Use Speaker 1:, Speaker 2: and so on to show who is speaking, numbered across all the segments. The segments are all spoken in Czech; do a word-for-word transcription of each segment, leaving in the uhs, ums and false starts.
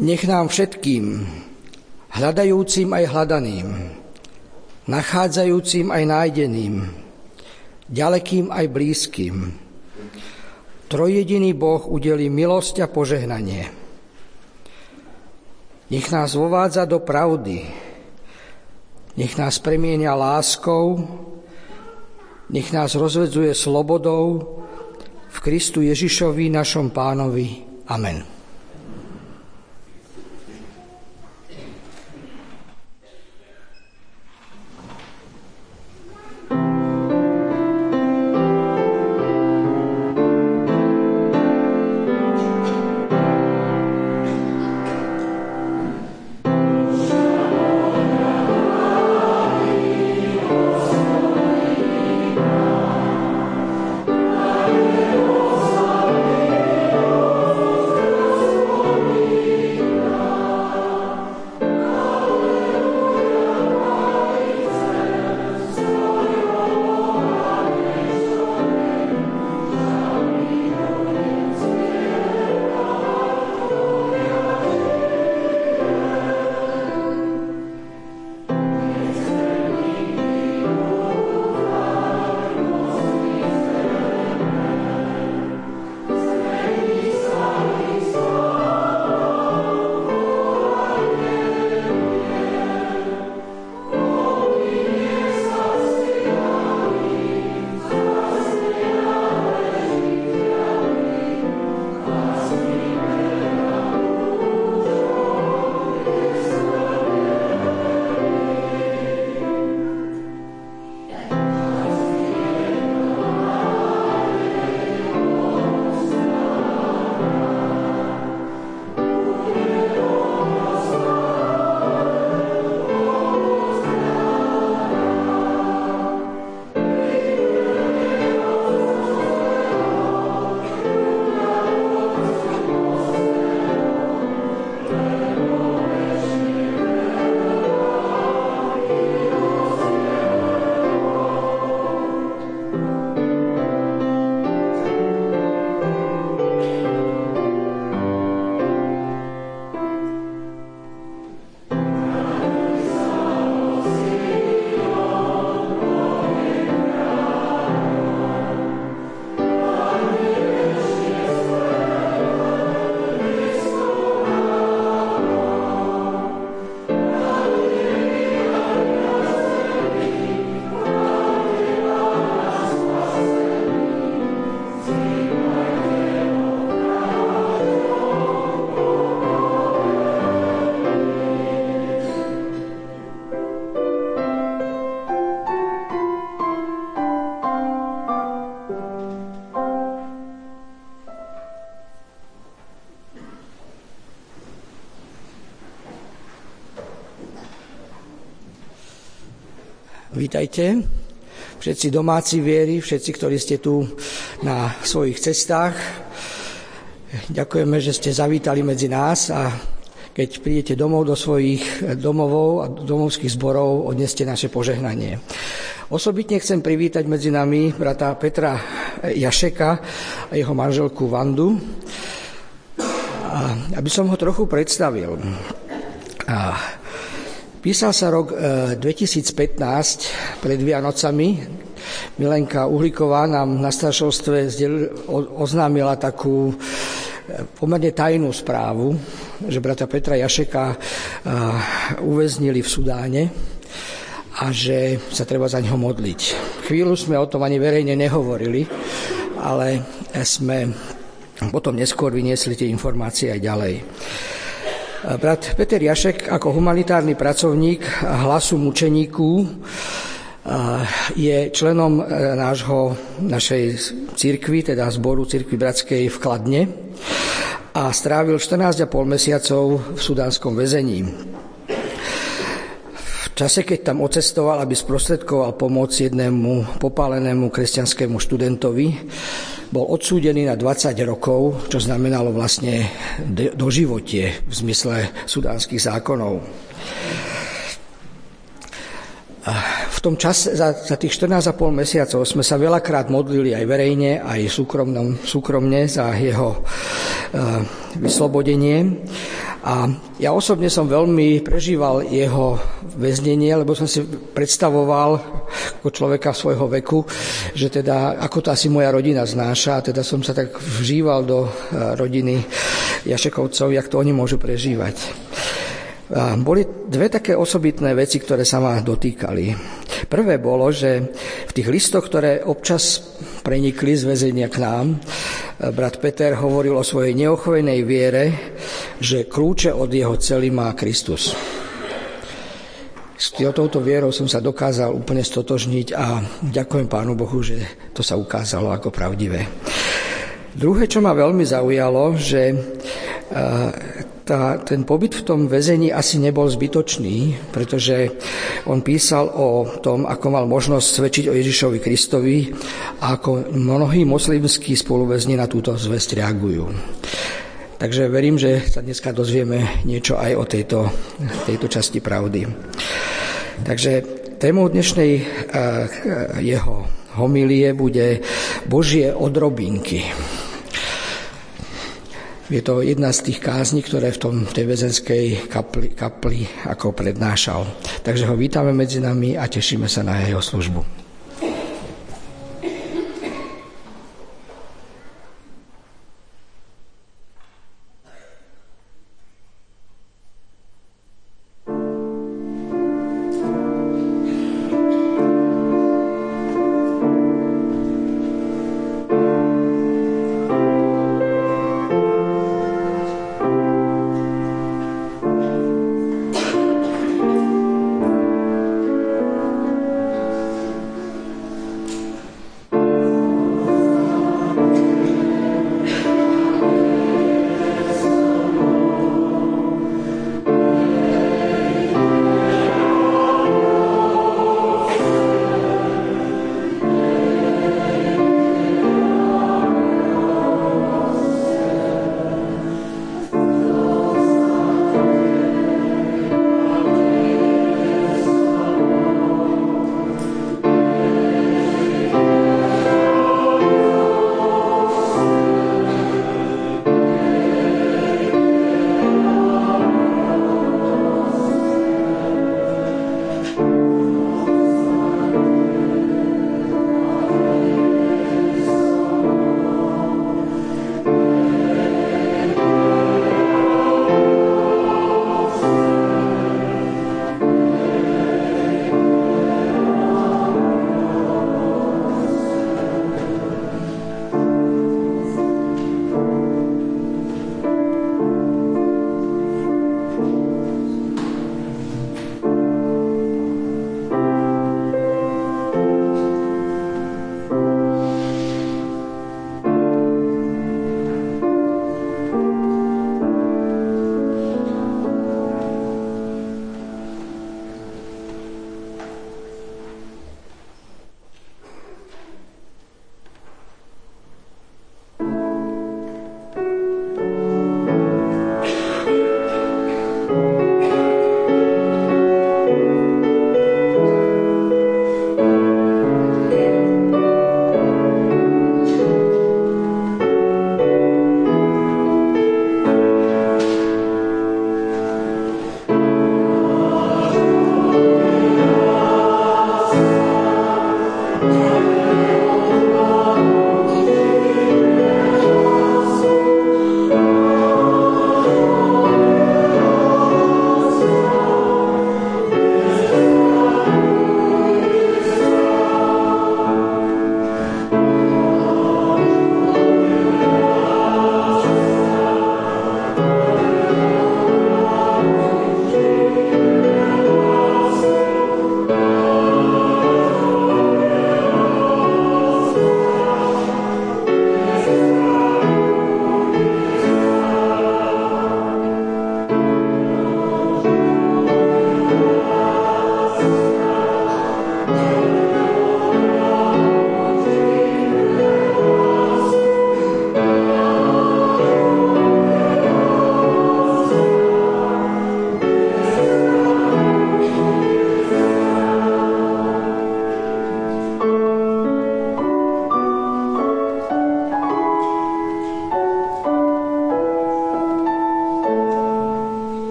Speaker 1: Nech nám všetkým, hľadajúcim aj hľadaným, nachádzajúcim aj nájdeným, ďalekým aj blízkym, trojjediný Boh udelí milosť a požehnanie. Nech nás vovádza do pravdy, nech nás premieňa láskou, nech nás rozvedzuje slobodou v Kristu Ježišovi, našom Pánovi. Amen. Vítajte, všetci domáci viery, všetci, ktorí ste tu na svojich cestách. Ďakujeme, že ste zavítali medzi nás a keď prídete domov do svojich domovov a domovských zborov, odneste naše požehnanie. Osobitne chcem privítať medzi nami brata Petra Jašeka a jeho manželku Vandu, aby som ho trochu predstavil. A písal sa rok dvetisícpätnásť pred Vianocami. Milenka Uhlíková nám na staršovstve oznámila takú pomerne tajnú správu, že brata Petra Jašeka uväznili v Sudáne a že sa treba za ňoho modliť. Chvíľu sme o tom ani verejne nehovorili, ale sme potom neskôr vyniesli tie informácie aj ďalej. Brat Peter Jašek ako humanitárny pracovník Hlasu mučeníků je členom nášho, našej cirkvi, teda zboru cirkvi bratskej v Kladne a strávil štrnásť a pol mesiacov v sudánskom väzení. V čase, keď tam odcestoval, aby sprostredkoval pomoc jednému popálenému kresťanskému študentovi, bol odsúdený na dvadsať rokov, čo znamenalo vlastne doživotie v zmysle sudánskych zákonov. V tom čase, za, za tých štrnásť a pol mesiacov sme sa veľakrát modlili aj verejne, aj súkromnom, súkromne za jeho uh, vyslobodenie. A ja osobne som veľmi prežíval jeho väznenie, lebo som si predstavoval ako človeka svojho veku, že teda ako to asi moja rodina znáša, a teda som sa tak vžíval do rodiny Jašekovcov, jak to oni môžu prežívať. A boli dve také osobitné veci, ktoré sa ma dotýkali. Prvé bolo, že v tých listoch, ktoré občas prenikli z väzenia k nám, brat Peter hovoril o svojej neochvejnej viere, že kľúče od jeho cely má Kristus. S touto vierou som sa dokázal úplne stotožniť a ďakujem Pánu Bohu, že to sa ukázalo ako pravdivé. Druhé, čo ma veľmi zaujalo, že tá, ten pobyt v tom väzení asi nebol zbytočný, pretože on písal o tom, ako mal možnosť svedčiť o Ježišovi Kristovi a ako mnohí moslimskí spoluväzni na túto zvesť reagujú. Takže verím, že sa dneska dozvieme niečo aj o tejto, tejto časti pravdy. Takže témou dnešnej uh, jeho homilie bude Božie odrobinky. Je to jedna z tých kázni, ktoré v, tom, v tej väzenskej kapli, kapli ako prednášal. Takže ho vítame medzi nami a tešíme sa na jeho službu.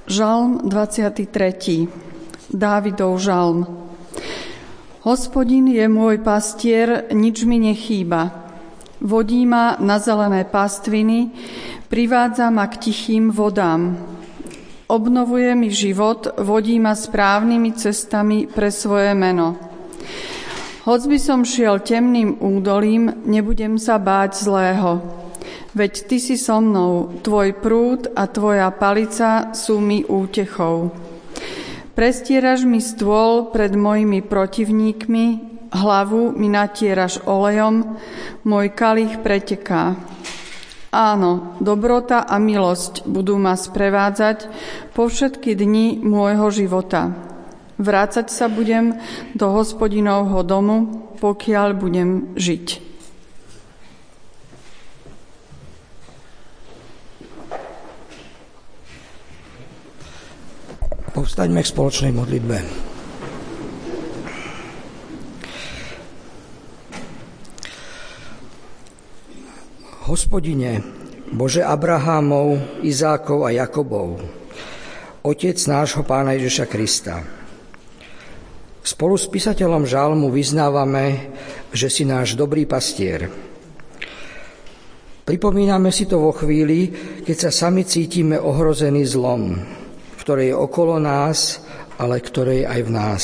Speaker 2: Žalm dvadsiaty tretí. Dávidov žalm. Hospodin je môj pastier, nič mi nechýba. Vodí ma na zelené pastviny, privádza ma k tichým vodám. Obnovuje mi život, vodí ma správnymi cestami pre svoje meno. Hoc by som šiel temným údolím, nebudem sa báť zlého. Veď ty si so mnou, tvoj prúd a tvoja palica sú mi útechou. Prestieraš mi stôl pred mojimi protivníkmi, hlavu mi natieraš olejom, môj kalich preteká. Áno, dobrota a milosť budú ma sprevádzať po všetky dni môjho života. Vrácať sa budem do Hospodinovho domu, pokiaľ budem žiť.
Speaker 1: Povstaňme k spoločnej modlitbe. Hospodine, Bože Abrahámov, Izákov a Jakobov, Otec nášho Pána Ježiša Krista. Spolu s písateľom žalmu vyznávame, že si náš dobrý pastier. Pripomíname si to vo chvíli, keď sa sami cítime ohrození zlom, ktoré je okolo nás, ale ktoré je aj v nás.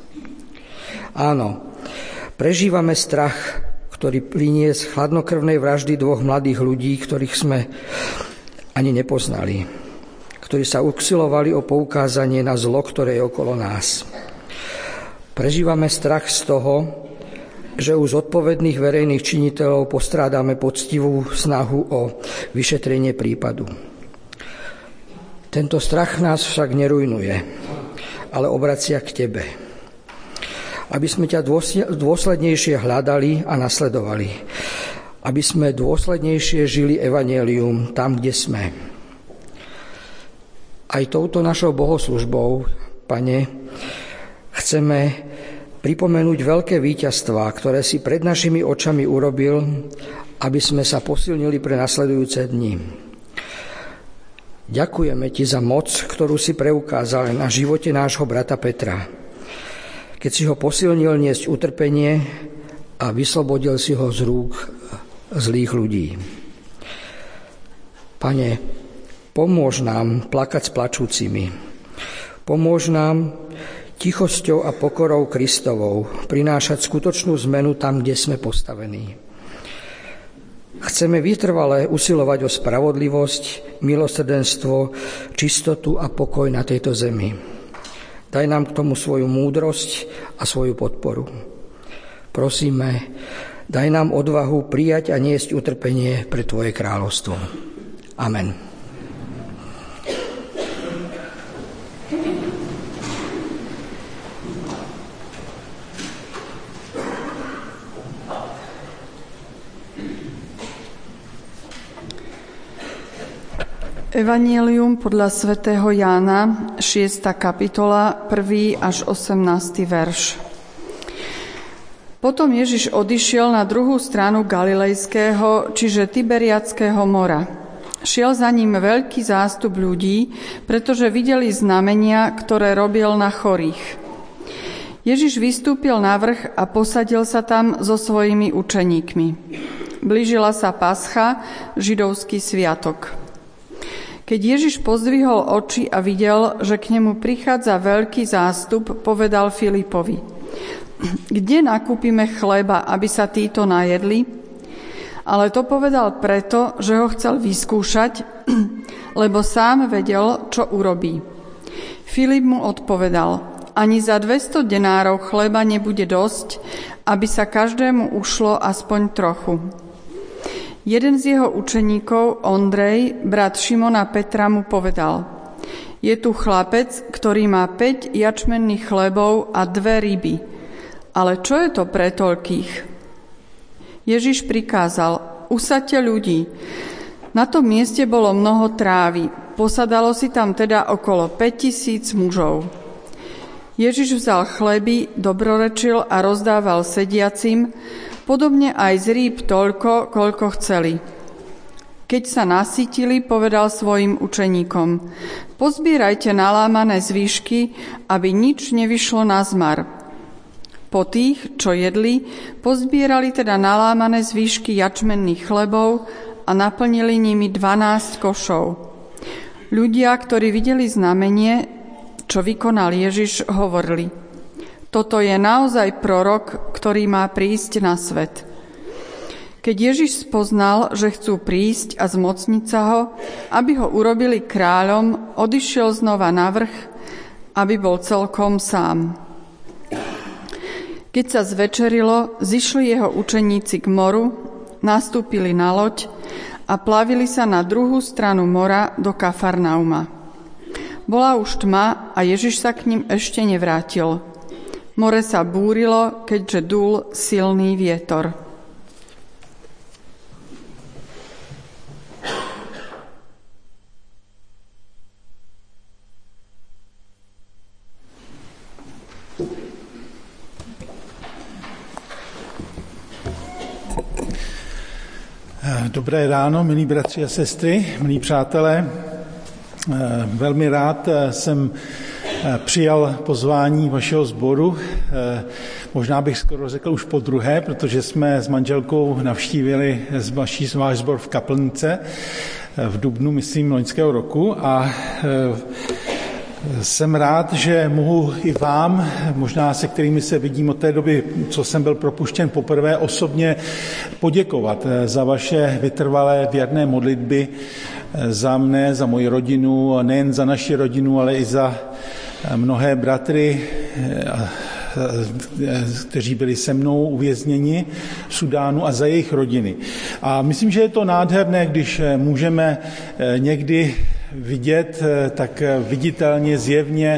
Speaker 1: Áno, prežívame strach, ktorý plynie z chladnokrvnej vraždy dvoch mladých ľudí, ktorých sme ani nepoznali, ktorí sa usilovali o poukázanie na zlo, ktoré je okolo nás. Prežívame strach z toho, že u zodpovedných verejných činiteľov postrádame poctivú snahu o vyšetrenie prípadu. Tento strach nás však nerujnuje, ale obracia k Tebe, aby sme ťa dôslednejšie hľadali a nasledovali, aby sme dôslednejšie žili evanjelium tam, kde sme. Aj touto našou bohoslužbou, Pane, chceme pripomenúť veľké víťazstvá, ktoré si pred našimi očami urobil, aby sme sa posilnili pre nasledujúce dni. Ďakujeme Ti za moc, ktorú si preukázal na živote nášho brata Petra, keď si ho posilnil niesť utrpenie a vyslobodil si ho z rúk zlých ľudí. Pane, pomôž nám plakať s plačúcimi. Pomôž nám tichosťou a pokorou Kristovou prinášať skutočnú zmenu tam, kde sme postavení. Chceme vytrvale usilovať o spravodlivosť, milosrdenstvo, čistotu a pokoj na tejto zemi. Daj nám k tomu svoju múdrosť a svoju podporu. Prosíme, daj nám odvahu prijať a niesť utrpenie pre Tvoje kráľovstvo. Amen.
Speaker 2: Evanjelium podľa svätého Jána, šiesta kapitola, prvý až osemnásty verš. Potom Ježiš odišiel na druhú stranu Galilejského, čiže Tiberiadského mora. Šiel za ním veľký zástup ľudí, pretože videli znamenia, ktoré robil na chorých. Ježiš vystúpil na vrch a posadil sa tam so svojimi učeníkmi. Blížila sa Pascha, židovský sviatok. Keď Ježiš pozdvihol oči a videl, že k nemu prichádza veľký zástup, povedal Filipovi: Kde nakúpime chleba, aby sa títo najedli? Ale to povedal preto, že ho chcel vyskúšať, lebo sám vedel, čo urobí. Filip mu odpovedal: Ani za dvesto denárov chleba nebude dosť, aby sa každému ušlo aspoň trochu. Jeden z jeho učeníkov, Ondrej, brat Šimona Petra, mu povedal: Je tu chlapec, ktorý má päť jačmenných chlebov a dve ryby. Ale čo je to pre toľkých? Ježiš prikázal: Usaďte ľudí. Na tom mieste bolo mnoho trávy. Posadalo si tam teda okolo päťtisíc mužov. Ježiš vzal chleby, dobrorečil a rozdával sediacim, podobne aj z rýb toľko, koľko chceli. Keď sa nasytili, povedal svojim učeníkom: Pozbierajte nalámané zvyšky, aby nič nevyšlo na zmar. Po tých, čo jedli, pozbierali teda nalámané zvyšky jačmenných chlebov a naplnili nimi dvanásť košov. Ľudia, ktorí videli znamenie, čo vykonal Ježiš, hovorili: Toto je naozaj prorok, ktorý má prísť na svet. Keď Ježiš spoznal, že chcú prísť a zmocniť sa ho, aby ho urobili kráľom, odišiel znova na vrch, aby bol celkom sám. Keď sa zvečerilo, zišli jeho učeníci k moru, nastúpili na loď a plavili sa na druhú stranu mora do Kafarnauma. Bola už tma a Ježiš sa k ním ešte nevrátil. More sa búrilo, keďže dúl silný vietor.
Speaker 3: Dobré ráno, milí bratři a sestry, milí přátelé. Velmi rád jsem přijal pozvání vašeho sboru. Možná bych skoro řekl už po druhé, protože jsme s manželkou navštívili vaší váš sbor v Kaplnce v dubnu, myslím, loňského roku a jsem rád, že mohu i vám, možná se kterými se vidím od té doby, co jsem byl propuštěn poprvé, osobně poděkovat za vaše vytrvalé věrné modlitby za mne, za moji rodinu, a nejen za naši rodinu, ale i za mnohé bratry, kteří byli se mnou uvězněni v Sudánu, a za jejich rodiny. A myslím, že je to nádherné, když můžeme někdy vidět tak viditelně, zjevně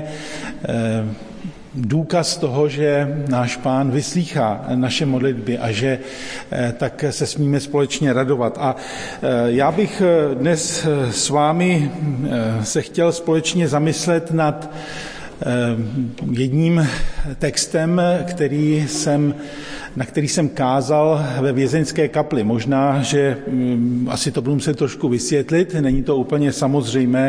Speaker 3: důkaz toho, že náš Pán vyslýchá naše modlitby a že tak se smíme společně radovat. A já bych dnes s vámi se chtěl společně zamyslet nad jedním textem, který jsem, na který jsem kázal ve vězeňské kapli. Možná, že asi to budu muset trošku vysvětlit, není to úplně samozřejmé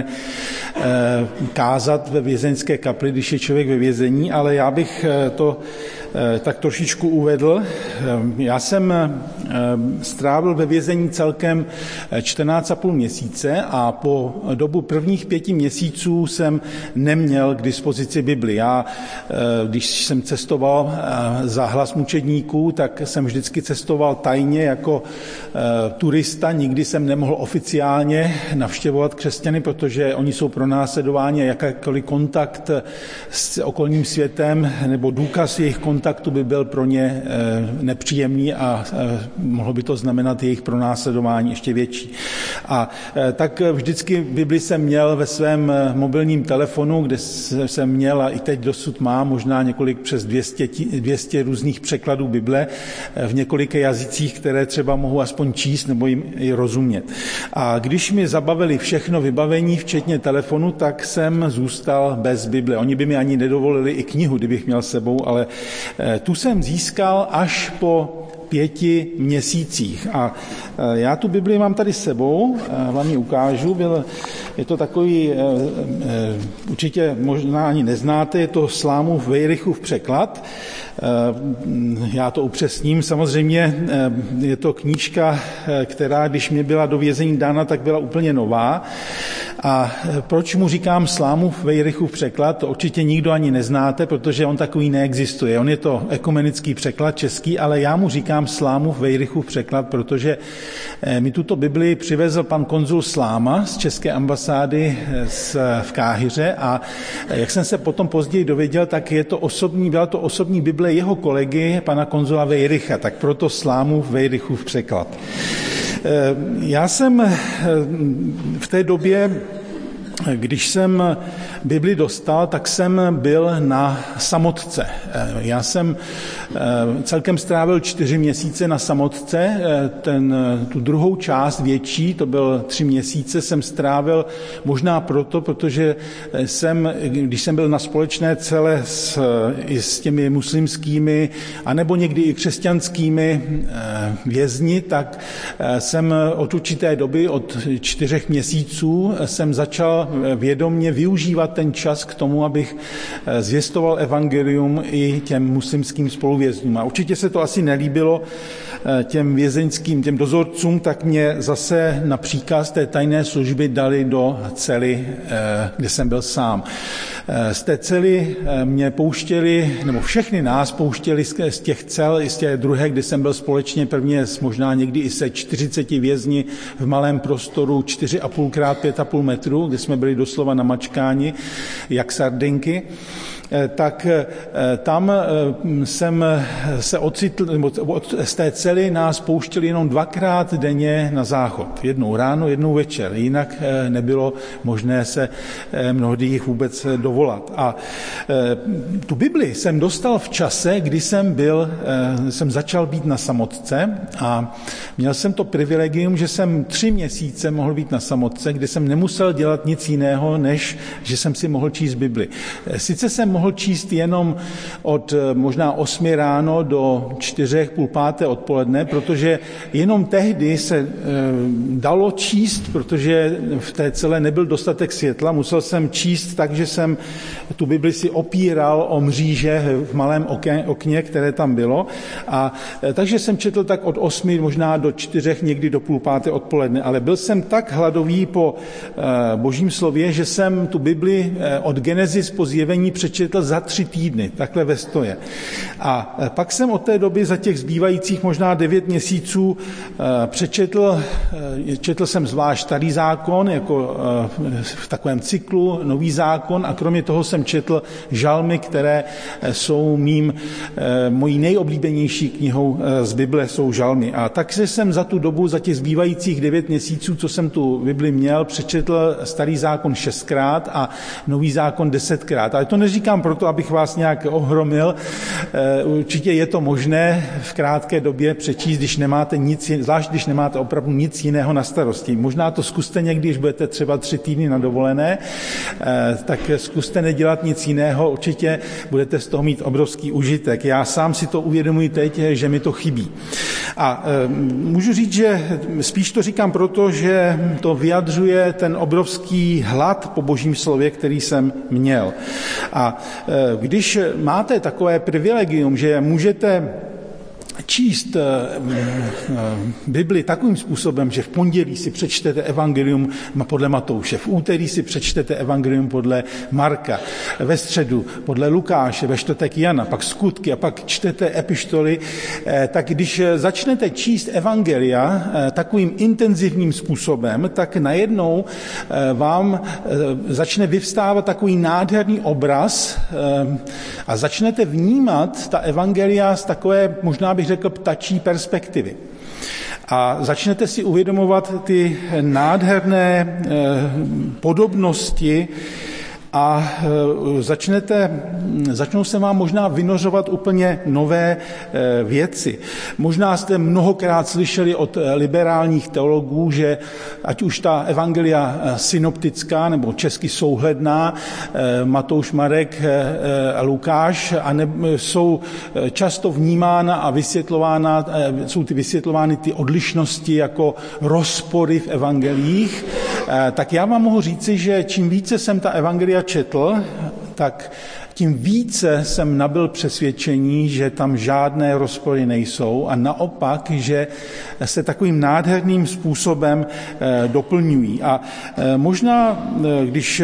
Speaker 3: kázat ve vězeňské kapli, když je člověk ve vězení, ale já bych to tak trošičku uvedl. Já jsem strávil ve vězení celkem čtrnáct a půl měsíce a po dobu prvních pěti měsíců jsem neměl k dispozici Bibli. Já, když jsem cestoval za hlas mučedníků, tak jsem vždycky cestoval tajně jako turista. Nikdy jsem nemohl oficiálně navštěvovat křesťany, protože oni jsou pronásledováni a jakýkoliv kontakt s okolním světem nebo důkaz jejich kontaktu by byl pro ně nepříjemný a mohlo by to znamenat jejich pronásledování ještě větší. A tak vždycky Bibli jsem měl ve svém mobilním telefonu, kde jsem měl a i teď dosud mám možná několik přes dvě stě různých překladů Bible v několika jazycích, které třeba mohu aspoň číst nebo jim i rozumět. A když mi zabavili všechno vybavení, včetně telefonu, tak jsem zůstal bez Bible. Oni by mi ani nedovolili i knihu, kdybych měl s sebou, ale tu jsem získal až po pěti měsících. A já tu Bibli mám tady s sebou, vám ji ukážu. Byl, je to takový, určitě možná ani neznáte, je to Slámův Vejrychův překlad. Já to upřesním. Samozřejmě je to knížka, která, když mi byla do vězení dána, tak byla úplně nová. A proč mu říkám Slámův Vejrychův překlad? To určitě nikdo ani neznáte, protože on takový neexistuje. On je to ekumenický překlad český, ale já mu říkám Slámův Vejrychův překlad, protože mi tuto Bibli přivezl pan konzul Sláma z české ambasády v Káhiře a jak jsem se potom později dověděl, tak je to osobní, byla to osobní Bible jeho kolegy, pana konzula Vejrycha, tak proto Slámův Vejrychův překlad. Já jsem v té době Když jsem Bibli dostal, tak jsem byl na samotce. Já jsem celkem strávil čtyři měsíce na samotce. Ten, tu druhou část větší, to byl tři měsíce, jsem strávil možná proto, protože jsem, když jsem byl na společné cele s, i s těmi muslimskými, anebo někdy i křesťanskými vězni, tak jsem od určité doby, od čtyřech měsíců, jsem začal vědomně využívat ten čas k tomu, abych zvěstoval evangelium i těm muslimským spoluvězňům. A určitě se to asi nelíbilo těm vězeňským, těm dozorcům, tak mě zase na příkaz té tajné služby dali do cely, kde jsem byl sám. Z té cely mě pouštěli, nebo všechny nás pouštěli z těch cel, i z té druhé, kde jsem byl společně prvně možná někdy i se čtyřiceti vězni v malém prostoru čtyři a půl krát pět a půl metru, kde jsme byli doslova namačkáni, jak sardinky. Tak tam jsem se ocitl, nebo z té cely nás pouštěli jenom dvakrát denně na záchod. Jednou ráno, jednou večer. Jinak nebylo možné se mnohdy jich vůbec dovolat. A tu Bibli jsem dostal v čase, kdy jsem byl, jsem začal být na samotce a měl jsem to privilegium, že jsem tři měsíce mohl být na samotce, kde jsem nemusel dělat nic jiného, než že jsem si mohl číst Bibli. Sice jsem mohl číst jenom od možná osmi ráno do čtyřech, půl páté odpoledne, protože jenom tehdy se e, dalo číst, protože v té celé nebyl dostatek světla. Musel jsem číst tak, že jsem tu Bibli si opíral o mříže v malém okně, okně které tam bylo. A e, takže jsem četl tak od osmi možná do čtyřech, někdy do půl páté odpoledne. Ale byl jsem tak hladový po e, Božím slově, že jsem tu Bibli e, od Genesis po Zjevení přečetl za tři týdny, takhle ve stoje. A pak jsem od té doby za těch zbývajících možná devět měsíců přečetl, četl jsem zvlášť Starý zákon, jako v takovém cyklu, Nový zákon, a kromě toho jsem četl žalmy, které jsou mým, mojí nejoblíbenější knihou z Bible, jsou žalmy. A takže jsem za tu dobu, za těch zbývajících devět měsíců, co jsem tu Bibli měl, přečetl Starý zákon šestkrát a Nový zákon desetkrát. Ale to neříkám proto, abych vás nějak ohromil. Určitě je to možné v krátké době přečíst, když nemáte nic, zvlášť když nemáte opravdu nic jiného na starosti. Možná to zkuste někdy, když budete třeba tři týdny na dovolené, tak zkuste nedělat nic jiného, určitě budete z toho mít obrovský užitek. Já sám si to uvědomuji teď, že mi to chybí. A můžu říct, že spíš to říkám proto, že to vyjadřuje ten obrovský hlad po Božím slově, který jsem měl. A když máte takové privilegium, že můžete číst Bibli takovým způsobem, že v pondělí si přečtete evangelium podle Matouše, v úterý si přečtete evangelium podle Marka, ve středu podle Lukáše, ve čtvrtek Jana, pak skutky a pak čtete epištoly, tak když začnete číst evangelia takovým intenzivním způsobem, tak najednou vám začne vyvstávat takový nádherný obraz a začnete vnímat ta evangelia z takové, možná bych řekl, ptačí perspektivy. A začnete si uvědomovat ty nádherné podobnosti a začnete, začnou se vám možná vynořovat úplně nové věci. Možná jste mnohokrát slyšeli od liberálních teologů, že ať už ta evangelia synoptická nebo česky souhledná, Matouš, Marek a Lukáš, a ne, jsou často vnímána a vysvětlována, jsou ty vysvětlovány ty odlišnosti jako rozpory v evangeliích, tak já vám mohu říci, že čím více jsem ta evangelia četl, tak tím více jsem nabyl přesvědčení, že tam žádné rozpory nejsou a naopak, že se takovým nádherným způsobem doplňují. A možná, když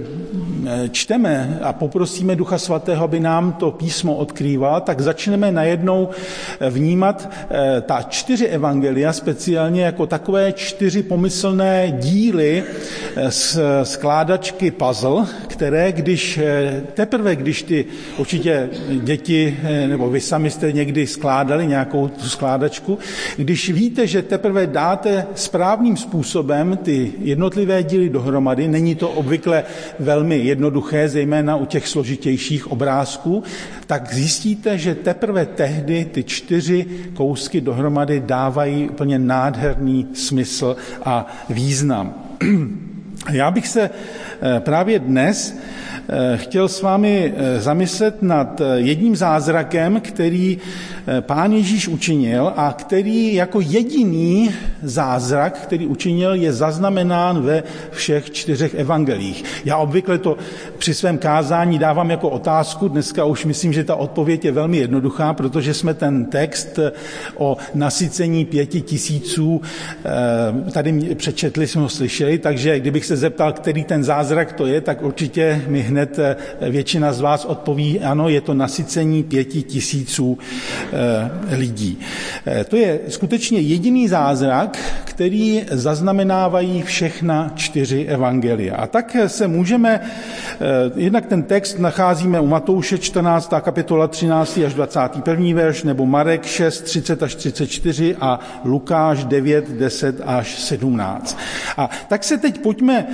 Speaker 3: čteme a poprosíme Ducha Svatého, aby nám to písmo odkrýval, tak začneme najednou vnímat ta čtyři evangelia speciálně jako takové čtyři pomyslné díly z skládačky puzzle, které, když teprve když ty určitě děti, nebo vy sami jste někdy skládali nějakou tu skládačku, když víte, že teprve dáte správným způsobem ty jednotlivé díly dohromady, není to obvykle velmi jednoduché, zejména u těch složitějších obrázků, tak zjistíte, že teprve tehdy ty čtyři kousky dohromady dávají úplně nádherný smysl a význam. Já bych se právě dnes chtěl s vámi zamyslet nad jedním zázrakem, který Pán Ježíš učinil a který jako jediný zázrak, který učinil, je zaznamenán ve všech čtyřech evangelích. Já obvykle to při svém kázání dávám jako otázku, dneska už myslím, že ta odpověď je velmi jednoduchá, protože jsme ten text o nasycení pěti tisíců tady přečetli, jsme ho slyšeli, takže kdybych se zeptal, který ten zázrak to je, tak určitě mi hned většina z vás odpoví, ano, je to nasycení pěti tisíců lidí. To je skutečně jediný zázrak, který zaznamenávají všechna čtyři evangelia. A tak se můžeme, jednak ten text nacházíme u Matouše čtrnáctá kapitola třináctý až dvacátý první verš, nebo Marek šest třicet až třicet čtyři a Lukáš devět deset až sedmnáct. A tak se teď pojďme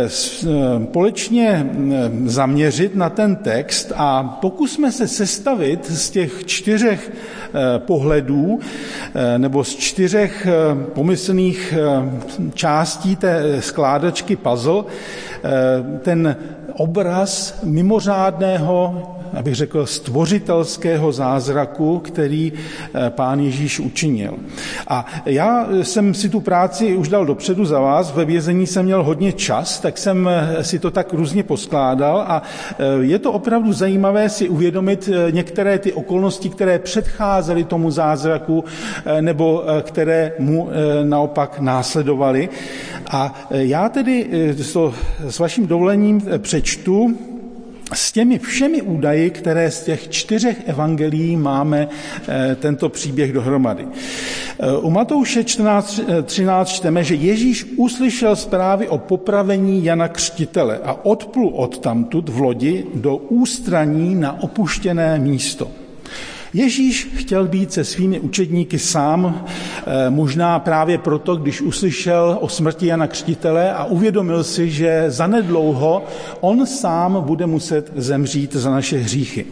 Speaker 3: společně zaměřit na ten text a pokusme se sestavit z těch čtyřech pohledů nebo z čtyřech pomyslných částí té skládačky puzzle ten obraz mimořádného, abych řekl, stvořitelského zázraku, který Pán Ježíš učinil. A já jsem si tu práci už dal dopředu za vás, ve vězení jsem měl hodně čas, tak jsem si to tak různě poskládal a je to opravdu zajímavé si uvědomit některé ty okolnosti, které předcházely tomu zázraku nebo které mu naopak následovaly. A já tedy to s vaším dovolením přečtu s těmi všemi údaji, které z těch čtyřech evangelií máme tento příběh dohromady. U Matouše čtrnáct třináct čteme, že Ježíš uslyšel zprávy o popravení Jana Křtitele a odplul odtamtud v lodi do ústraní na opuštěné místo. Ježíš chtěl být se svými učedníky sám, možná právě proto, když uslyšel o smrti Jana Křtitele a uvědomil si, že zanedlouho on sám bude muset zemřít za naše hříchy.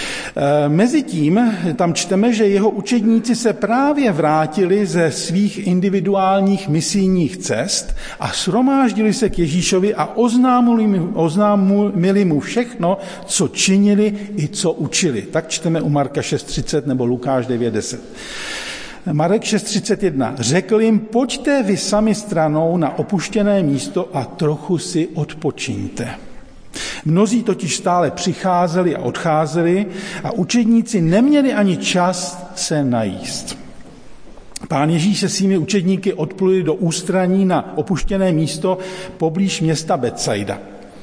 Speaker 3: Mezitím tam čteme, že jeho učedníci se právě vrátili ze svých individuálních misijních cest a shromáždili se k Ježíšovi a oznámili, oznámili mu všechno, co činili i co učili. Tak čteme u Marka šest třicet nebo Lukáš devět deset. Marek šest třicet jedna. Řekl jim, pojďte vy sami stranou na opuštěné místo a trochu si odpočiňte. Mnozí totiž stále přicházeli a odcházeli a učedníci neměli ani čas se najíst. Pán Ježíš se svými učedníky odpluli do ústraní na opuštěné místo poblíž města Betsaida.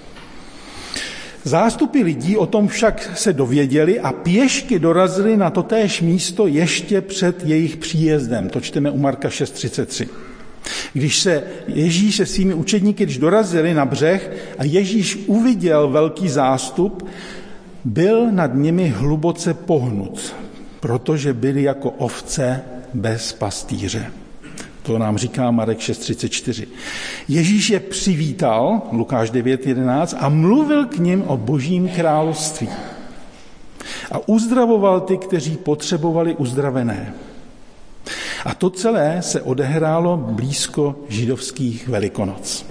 Speaker 3: Zástupy lidí o tom však se dověděli a pěšky dorazili na totéž místo ještě před jejich příjezdem. To čteme u Marka šest třicet tři. Když se Ježíš se svými učedníky, když dorazili na břeh a Ježíš uviděl velký zástup, byl nad nimi hluboce pohnut, protože byli jako ovce bez pastýře. To nám říká Marek šest třicet čtyři. Ježíš je přivítal, Lukáš devět jedenáct, a mluvil k nim o Božím království. A uzdravoval ty, kteří potřebovali uzdravené. A to celé se odehrálo blízko židovských Velikonoc.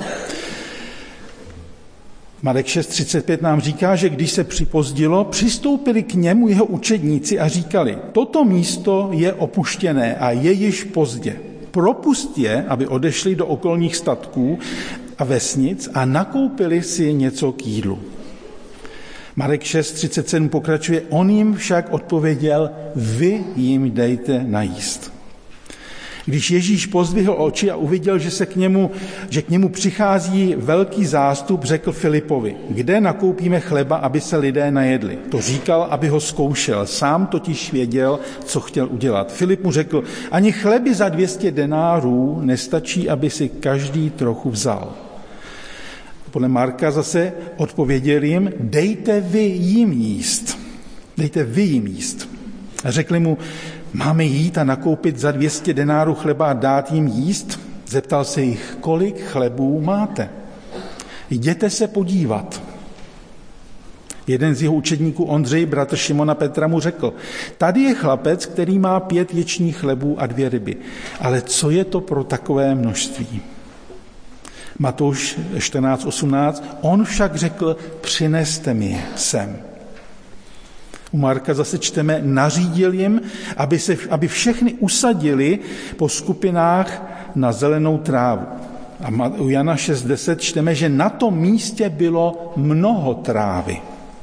Speaker 3: Marek šest třicet pět nám říká, že když se připozdilo, přistoupili k němu jeho učedníci a říkali, toto místo je opuštěné a je již pozdě. Propust je, aby odešli do okolních statků a vesnic a nakoupili si něco k jídlu. Marek šest třicet sedm pokračuje, on jim však odpověděl, vy jim dejte najíst. Když Ježíš pozdvihl oči a uviděl, že se k němu, že k němu přichází velký zástup, řekl Filipovi, kde nakoupíme chleba, aby se lidé najedli. To říkal, aby ho zkoušel. Sám totiž věděl, co chtěl udělat. Filip mu řekl, ani chleby za dvě stě denárů nestačí, aby si každý trochu vzal. Podle Marka zase odpověděl jim, dejte vy jim jíst. Dejte vy jim jíst. A řekli mu, máme jít a nakoupit za dvě stě denárů chleba a dát jim jíst? Zeptal se jich, kolik chlebů máte? Jděte se podívat. Jeden z jeho učedníků, Ondřej, bratr Šimona Petra, mu řekl, tady je chlapec, který má pět ječních chlebů a dvě ryby. Ale co je to pro takové množství? Matouš čtrnáct osmnáct, on však řekl, přineste mi je sem. U Marka zase čteme, nařídil jim, aby, se, aby všechny usadili po skupinách na zelenou trávu. A u Jana šest deset čteme, že na tom místě bylo mnoho trávy.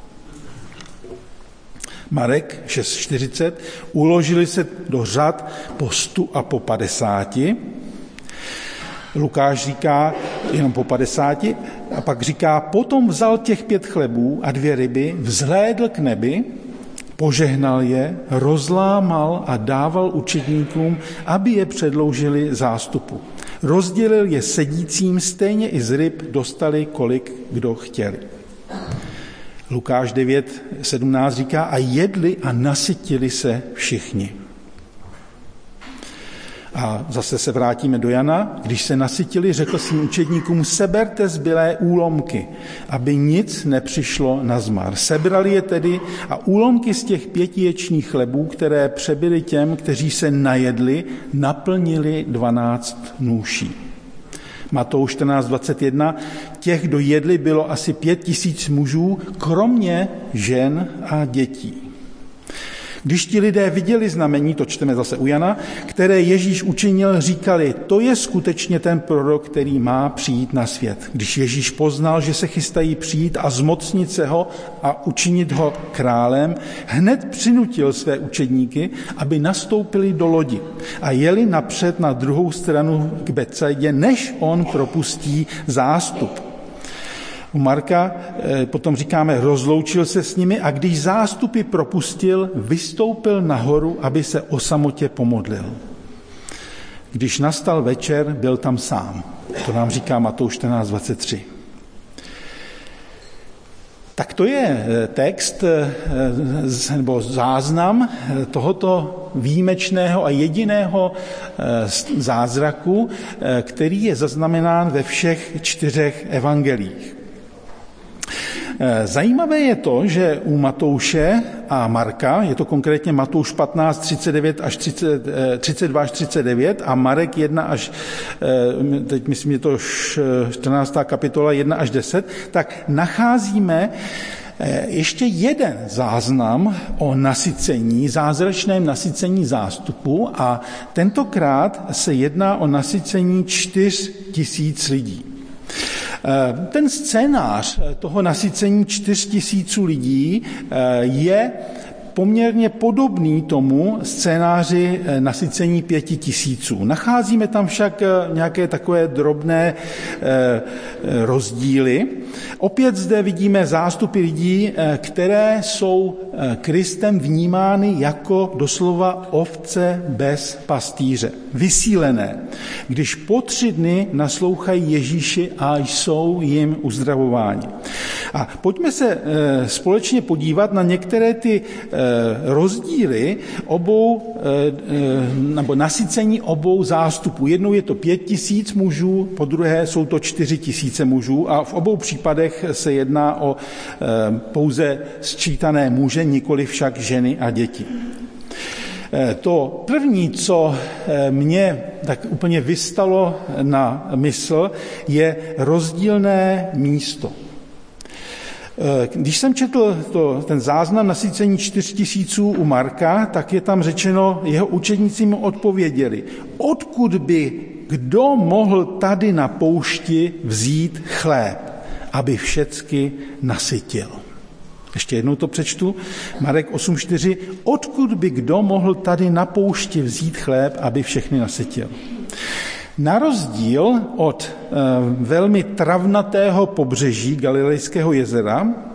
Speaker 3: Marek šest čtyřicet, uložili se do řad po stu a po padesáti. Lukáš říká jenom po padesáti a pak říká, potom vzal těch pět chlebů a dvě ryby, vzhlédl k nebi, požehnal je, rozlámal a dával učedníkům, aby je předloužili zástupu. Rozdělil je sedícím, stejně i z ryb dostali, kolik kdo chtěli. Lukáš devět sedmnáct říká, a jedli a nasytili se všichni. A zase se vrátíme do Jana. Když se nasytili, řekl svým učedníkům, seberte zbylé úlomky, aby nic nepřišlo na zmar. Sebrali je tedy a úlomky z těch pěti ječních chlebů, které přebyly těm, kteří se najedli, naplnili dvanáct nůší. Matouš čtrnáct dvacet jedna, těch, kdo jedli, bylo asi pět tisíc mužů, kromě žen a dětí. Když ti lidé viděli znamení, to čteme zase u Jana, které Ježíš učinil, říkali, to je skutečně ten prorok, který má přijít na svět. Když Ježíš poznal, že se chystají přijít a zmocnit se ho a učinit ho králem, hned přinutil své učedníky, aby nastoupili do lodi a jeli napřed na druhou stranu k Betsaidě, než on propustí zástup. U Marka potom říkáme, rozloučil se s nimi a když zástupy propustil, vystoupil nahoru, aby se o samotě pomodlil. Když nastal večer, byl tam sám. To nám říká Matouš čtrnáct dvacet tři. Tak to je text nebo záznam tohoto výjimečného a jediného zázraku, který je zaznamenán ve všech čtyřech evangelích. Zajímavé je to, že u Matouše a Marka, je to konkrétně Matouš patnáct třicet devět až třicet, třicet dva až třicet devět a Marek jedna až, teď myslím, je to čtrnáctá kapitola jedna až deset, tak nacházíme ještě jeden záznam o nasycení, zázračném nasycení zástupu a tentokrát se jedná o nasycení čtyř tisíc lidí. Ten scénář toho nasycení čtyř tisíců lidí je poměrně podobný tomu scénáři nasycení pěti tisíců. Nacházíme tam však nějaké takové drobné rozdíly. Opět zde vidíme zástupy lidí, které jsou Kristem vnímány jako doslova ovce bez pastýře. Vysílené, když po tři dny naslouchají Ježíši a jsou jim uzdravováni. A pojďme se společně podívat na některé ty rozdíly obou, nebo nasycení obou zástupů. Jednou je to pět tisíc mužů, po druhé jsou to čtyři tisíce mužů a v obou případech se jedná o pouze sčítané muže, nikoli však ženy a děti. To první, co mě tak úplně vystalo na mysl, je rozdílné místo. Když jsem četl to, ten záznam nasycení čtyř tisíců u Marka, tak je tam řečeno, jeho učedníci mu odpověděli, odkud by kdo mohl tady na poušti vzít chléb, aby všecky nasytil. Ještě jednou to přečtu. Marek osm čtyři. Odkud by kdo mohl tady na poušti vzít chléb, aby všechny nasytil? Na rozdíl od e, velmi travnatého pobřeží Galilejského jezera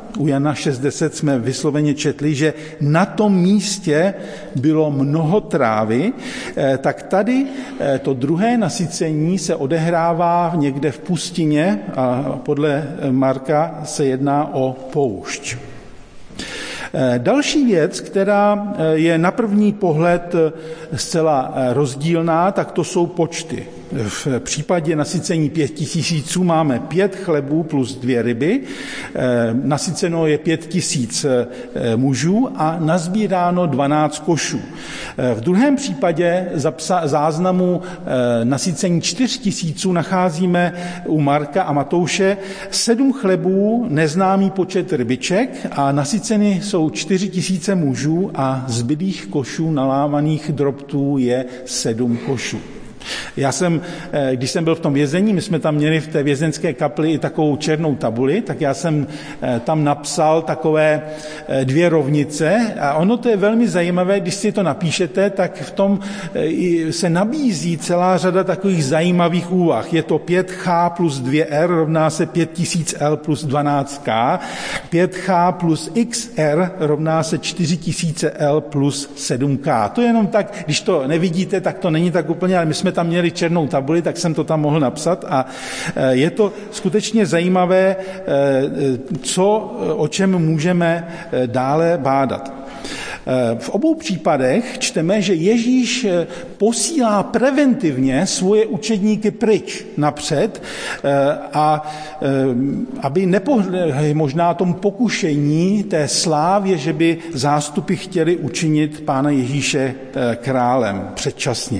Speaker 3: U Jana šest deset jsme vysloveně četli, že na tom místě bylo mnoho trávy, tak tady to druhé nasycení se odehrává někde v pustině a podle Marka se jedná o poušť. Další věc, která je na první pohled zcela rozdílná, tak to jsou počty. V případě nasycení pět tisíců máme pět chlebů plus dvě ryby, nasyceno je pět tisíc mužů a nazbíráno dvanáct košů. V druhém případě záznamu nasycení čtyř tisíců nacházíme u Marka a Matouše sedm chlebů, neznámý počet rybiček a nasyceny jsou čtyři tisíce mužů a zbylých košů nalámaných drobtů je sedm košů. Já jsem, když jsem byl v tom vězení, my jsme tam měli v té vězenské kapli i takovou černou tabuli, tak já jsem tam napsal takové dvě rovnice a ono to je velmi zajímavé, když si to napíšete, tak v tom se nabízí celá řada takových zajímavých úvah. Je to pět H plus dvě R rovná se pět tisíc L plus dvanáct K, pět H plus X R rovná se čtyři tisíce L plus sedm K. To je jenom tak, když to nevidíte, tak to není tak úplně, ale my jsme tam měli černou tabuli, tak jsem to tam mohl napsat a je to skutečně zajímavé, co, o čem můžeme dále bádat. V obou případech čteme, že Ježíš posílá preventivně svoje učedníky pryč napřed, a aby nepodlehli možná tomu pokušení té slávě, že by zástupy chtěli učinit Pána Ježíše králem předčasně.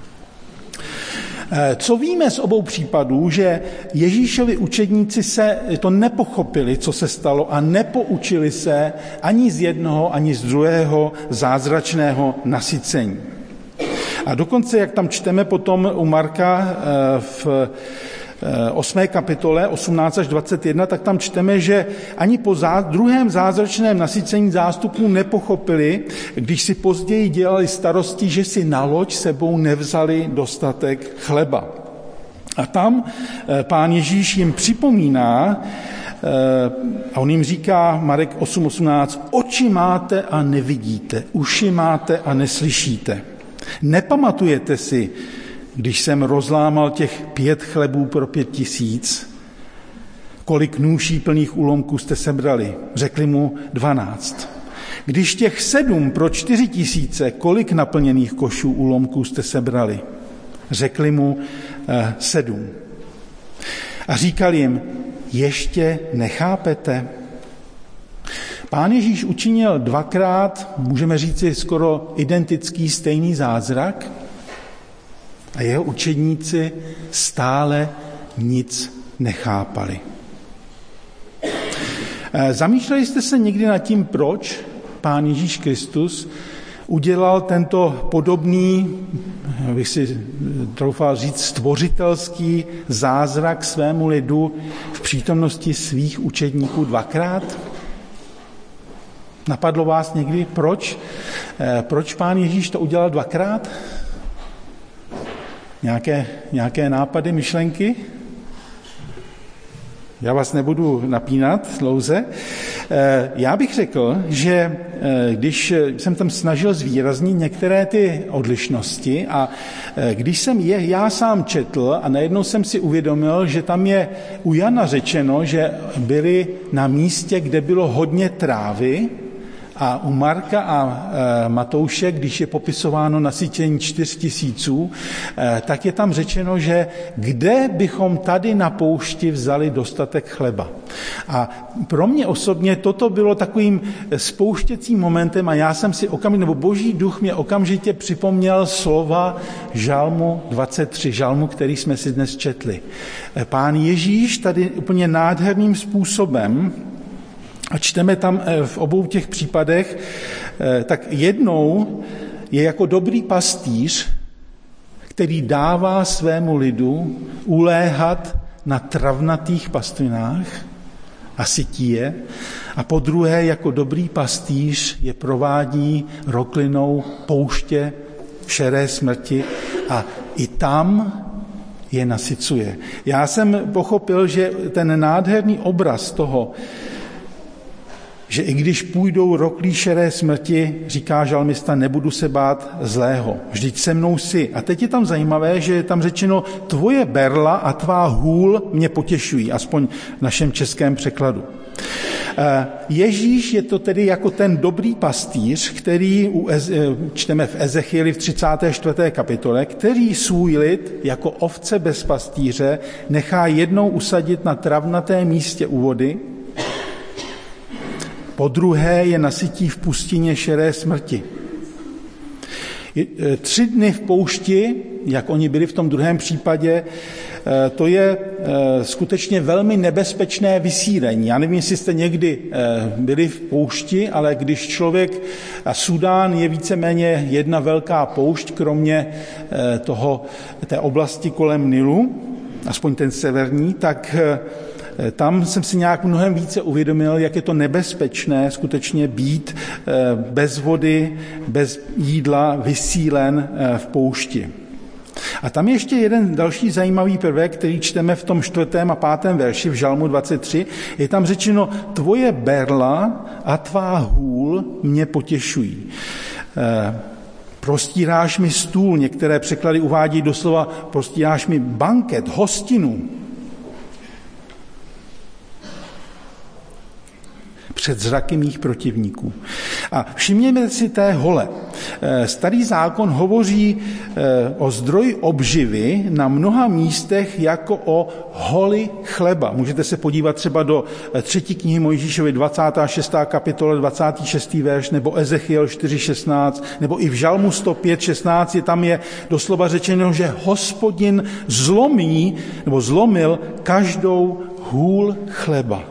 Speaker 3: Co víme z obou případů, že Ježíšovi učedníci se to nepochopili, co se stalo a nepoučili se ani z jednoho, ani z druhého zázračného nasycení. A dokonce, jak tam čteme potom u Marka v osmé kapitole osmnáct až dvacet jedna, tak tam čteme, že ani po zá, druhém zázračném nasycení zástupů nepochopili, když si později dělali starosti, že si na loď sebou nevzali dostatek chleba. A tam Pán Ježíš jim připomíná, a on jim říká, Marek osm osmnáct, oči máte a nevidíte, uši máte a neslyšíte. Nepamatujete si, když jsem rozlámal těch pět chlebů pro pět tisíc, kolik nůší plných úlomků jste sebrali? Řekli mu dvanáct. Když těch sedm pro čtyři tisíce, kolik naplněných košů úlomků jste sebrali? Řekli mu eh, sedm. A říkal jim, ještě nechápete? Pán Ježíš učinil dvakrát, můžeme říci skoro identický stejný zázrak, a jeho učedníci stále nic nechápali. Zamýšleli jste se někdy nad tím, proč Pán Ježíš Kristus udělal tento podobný, bych si troufal říct, stvořitelský zázrak svému lidu v přítomnosti svých učedníků dvakrát? Napadlo vás někdy, proč? Proč Pán Ježíš to udělal dvakrát? Nějaké, nějaké nápady, myšlenky? Já vás nebudu napínat dlouze. Já bych řekl, že když jsem tam snažil zvýraznit některé ty odlišnosti a když jsem je já sám četl a najednou jsem si uvědomil, že tam je u Jana řečeno, že byli na místě, kde bylo hodně trávy, a u Marka a Matouše, když je popisováno nasycení čtyř tisíců, tak je tam řečeno, že kde bychom tady na poušti vzali dostatek chleba. A pro mě osobně toto bylo takovým spouštěcím momentem a já jsem si okamžitě, nebo Boží duch mě okamžitě připomněl slova Žalmu dvacet tři, žalmu, který jsme si dnes četli. Pán Ježíš tady úplně nádherným způsobem, a čteme tam v obou těch případech, tak jednou je jako dobrý pastýř, který dává svému lidu uléhat na travnatých pastvinách a sytí je. A po druhé jako dobrý pastýř je provádí roklinou pouště šeré smrti a i tam je nasycuje. Já jsem pochopil, že ten nádherný obraz toho, že i když půjdou roklí šeré smrti, říká žalmista, nebudu se bát zlého. Vždyť se mnou jsi. A teď je tam zajímavé, že je tam řečeno, tvoje berla a tvá hůl mě potěšují, aspoň v našem českém překladu. Ježíš je to tedy jako ten dobrý pastýř, který u Ez, čteme v Ezechieli v třicáté čtvrté kapitole, který svůj lid jako ovce bez pastýře nechá jednou usadit na travnatém místě u vody, po druhé je nasytí v pustině šeré smrti. Tři dny v poušti, jak oni byli v tom druhém případě, to je skutečně velmi nebezpečné vysílení. Já nevím, jestli jste někdy byli v poušti, ale když člověk, a Súdán je víceméně jedna velká poušť, kromě toho, té oblasti kolem Nilu, aspoň ten severní, tak tam jsem si nějak mnohem více uvědomil, jak je to nebezpečné skutečně být bez vody, bez jídla, vysílen v poušti. A tam ještě jeden další zajímavý prvek, který čteme v tom čtvrtém a pátém verši v Žalmu dvacet tři. Je tam řečeno, tvoje berla a tvá hůl mě potěšují. Prostíráš mi stůl, některé překlady uvádí doslova, prostíráš mi banket, hostinu. Před zraky mých protivníků. A všimněme si té hole. Starý zákon hovoří o zdroji obživy na mnoha místech jako o holi chleba. Můžete se podívat třeba do třetí knihy Mojžíšovy dvacátá šestá kapitola, dvacátý šestý verš, nebo Ezechiel čtyři šestnáct, nebo i v Žalmu sto pět šestnáct, je tam je doslova řečeno, že Hospodin zlomí, nebo zlomil každou hůl chleba.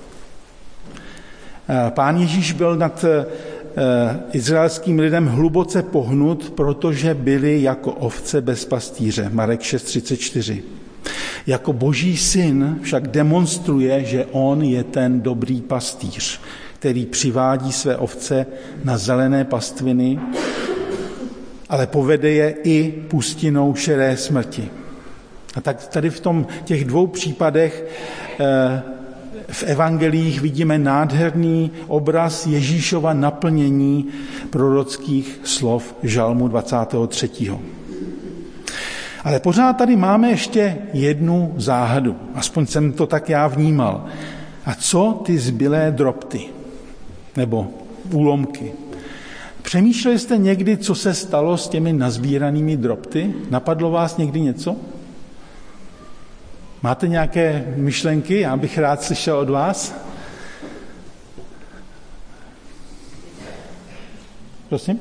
Speaker 3: Pán Ježíš byl nad izraelským lidem hluboce pohnut, protože byli jako ovce bez pastýře. Marek šest třicet čtyři. Jako boží syn však demonstruje, že on je ten dobrý pastýř, který přivádí své ovce na zelené pastviny, ale povede je i pustinou šeré smrti. A tak tady v tom, těch dvou případech v evangelích vidíme nádherný obraz Ježíšova naplnění prorockých slov Žalmu dvacátého třetího. Ale pořád tady máme ještě jednu záhadu. Aspoň jsem to tak já vnímal. A co ty zbylé drobty? Nebo úlomky? Přemýšleli jste někdy, co se stalo s těmi nazbíranými drobty? Napadlo vás někdy něco? Máte nějaké myšlenky? Já bych rád slyšel od vás. Prosím?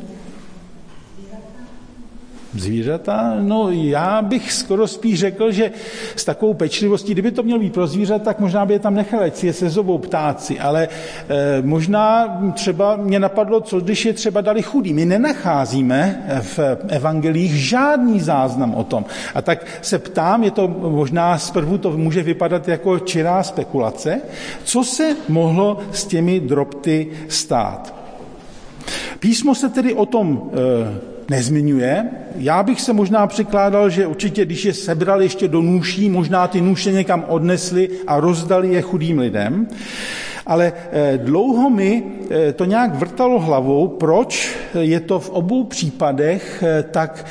Speaker 3: Zvířata? No já bych skoro spíš řekl, že s takovou pečlivostí, kdyby to mělo být pro zvířata, tak možná by je tam nechali, ať si je sezobou ptáci, ale e, možná třeba mě napadlo, co když je třeba dali chudí. My nenacházíme v evangelích žádný záznam o tom. A tak se ptám, je to možná zprvu to může vypadat jako čirá spekulace, co se mohlo s těmi drobty stát. Písmo se tedy o tom e, nezmiňuje. Já bych se možná překládal, že určitě, když je sebrali ještě do nůší, možná ty nůše někam odnesli a rozdali je chudým lidem. Ale dlouho mi to nějak vrtalo hlavou, proč je to v obou případech tak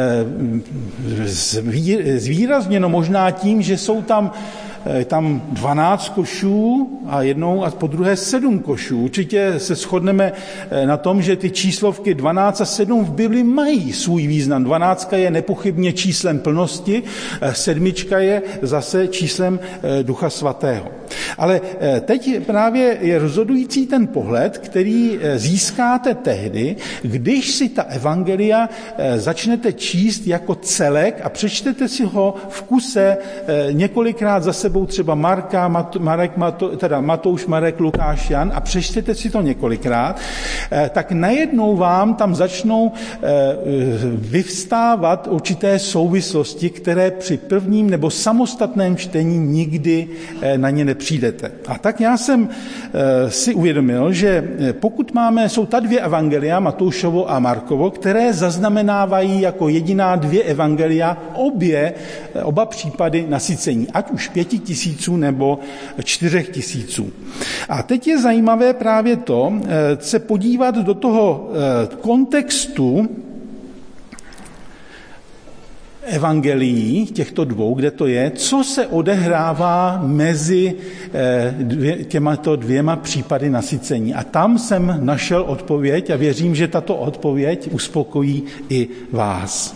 Speaker 3: zvýrazněno možná tím, že jsou tam tam dvanáct košů a jednou a po druhé sedm košů. Určitě se shodneme na tom, že ty číslovky dvanáct a sedm v Bibli mají svůj význam. dvanáctka je nepochybně číslem plnosti, sedmička je zase číslem Ducha Svatého. Ale teď právě je rozhodující ten pohled, který získáte tehdy, když si ta evangelia začnete číst jako celek a přečtete si ho v kuse několikrát za sebou, třeba Marka, Marek, Mato, teda Matouš, Marek, Lukáš, Jan a přečtete si to několikrát, tak najednou vám tam začnou vyvstávat určité souvislosti, které při prvním nebo samostatném čtení nikdy na ně nepřijdete. A tak já jsem si uvědomil, že pokud máme, jsou ta dvě evangelia, Matoušovo a Markovo, které zaznamenávají jako jediná dvě evangelia obě, oba případy nasycení, ať už pěti tisíců nebo čtyřech tisíců. A teď je zajímavé právě to, se podívat do toho kontextu evangelií těchto dvou, kde to je, co se odehrává mezi dvě, těmato dvěma případy nasycení. A tam jsem našel odpověď a věřím, že tato odpověď uspokojí i vás.